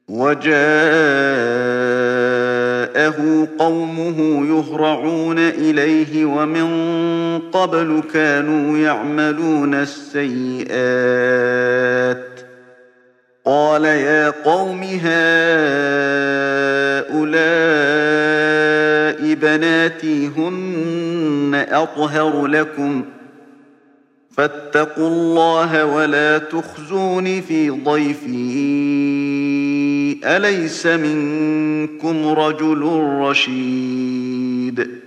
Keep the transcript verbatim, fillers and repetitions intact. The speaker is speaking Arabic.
وجاءه قومه يهرعون إليه ومن قبل كانوا يعملون السيئات قال يا قوم هؤلاء بناتي هن أطهر لكم فاتقوا الله ولا تخزون في ضيفي أليس منكم رجل رشيد